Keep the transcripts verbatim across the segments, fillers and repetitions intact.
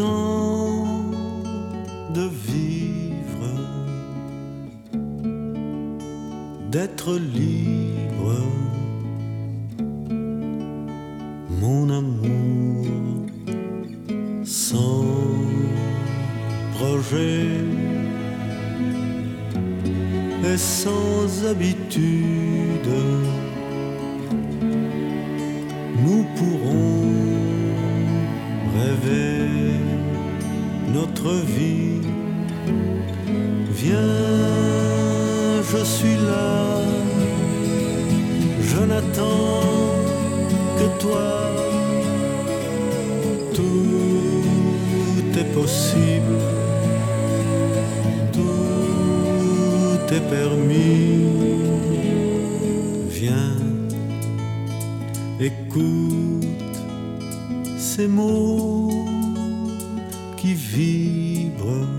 temps de vivre, d'être libre, mon amour, sans projet et sans habitude. Nous pourrons rêver notre vie. Viens, je suis là, je n'attends que toi. Tout est possible, tout est permis. Viens, écoute ces mots qui vibrent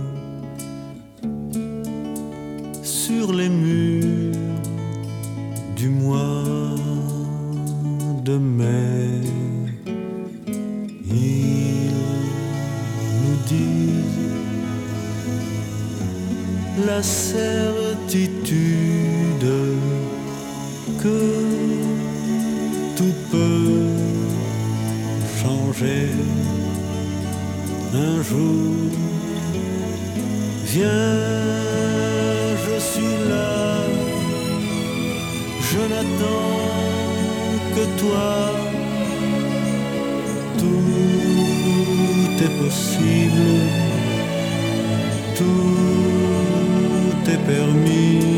sur les murs du mois de mai. Ils nous disent la certitude que tout peut changer un jour. Viens, je suis là, je n'attends que toi. Tout est possible, tout est permis.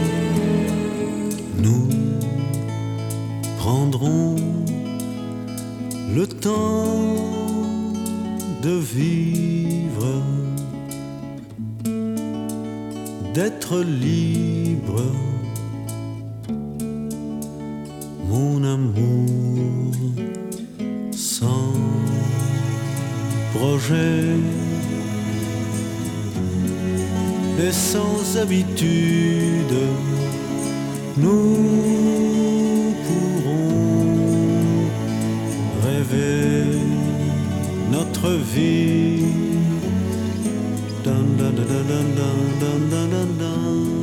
Nous prendrons le temps de vivre, d'être libre, mon amour, sans projet et sans habitude. Nous pourrons rêver notre vie. Dun, dun, dun, dun, dun, dun, dun, dun.